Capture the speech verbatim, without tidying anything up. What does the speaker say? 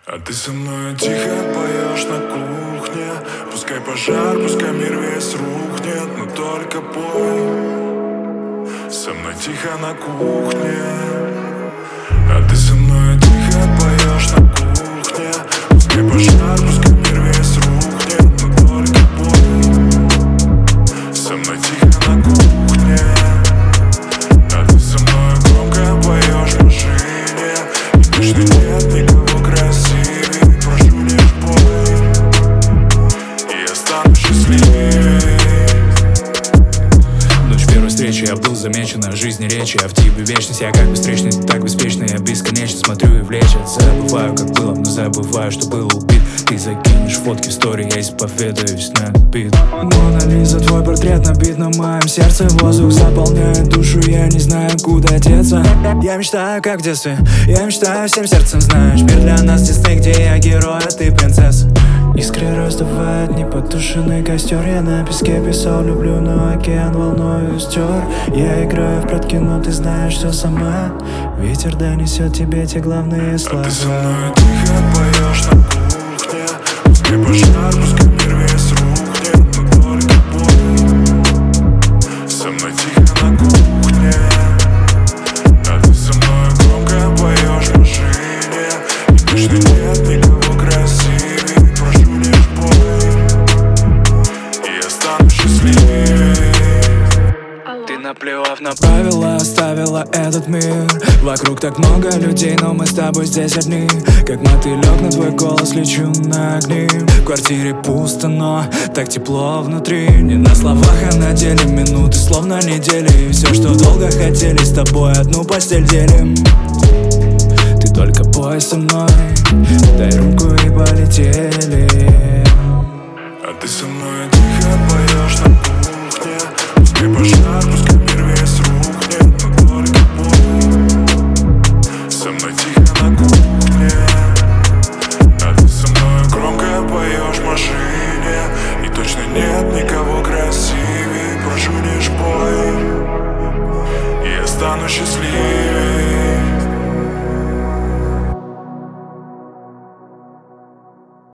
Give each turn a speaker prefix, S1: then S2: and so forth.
S1: А ты со мной тихо поешь на кухне. Пускай пожар, пускай мир весь рухнет, но только пой со мной тихо на кухне. А ты со мной тихо поешь на кухне. Пускай пожар, пускай мир весь рухнет, но только пой со мной тихо на кухне. А ты со мной громко поешь в машине, и точно нет никого красивее. Прошу лишь пой, и я стану счастливее.
S2: Ночь первой встречи, я был замечен о жизни речи. А в тебе вечность, я как бы встречный, так бесконечно. Я бесконечно смотрю и влечет. Забываю, как было, но забываю, что был убит. Ты закинешь фотки в стори, я исповедуюсь на бит. Мона Лиза, твой портрет набит на моем сердце. Воздух заполняет душу, я не знаю, куда деться. Я мечтаю, как в детстве, я мечтаю всем сердцем. Знаешь, мир для нас Дисней, где я герой, а ты принцесса. Искры раздувает непотушенный костер. Я на песке писал, люблю, но океан волною стер. Я играю в прятки, но ты знаешь все сама. Ветер донесет тебе те главные слова.
S1: А ты со мной тихо поешь на кухне. Пускай пожар, пускай мир весь рухнет, но только пой со мной тихо на кухне. А ты со мной громко поешь в машине, и точно нет никого красивее. Прошу лишь пой, и я стану счастливее.
S2: Ты, наплевав на правила, оставила этот мир. Вокруг так много людей, но мы с тобой здесь одни. Как мотылек на твой голос лечу на огни. В квартире пусто, но так тепло внутри. Не на словах, а на деле. Минуты словно недели. И все, что долго хотели, с тобой одну постель делим. Ты только пой со мной, дай руку и полетели.
S1: А ты со мной тихо поешь на кухне. Пускай пожар, пускай мир весь рухнет, но только пой со мной тихо на кухне. А ты со мной громко поешь в машине, и точно нет никого красивее. Прошу лишь пой, и я стану счастливее.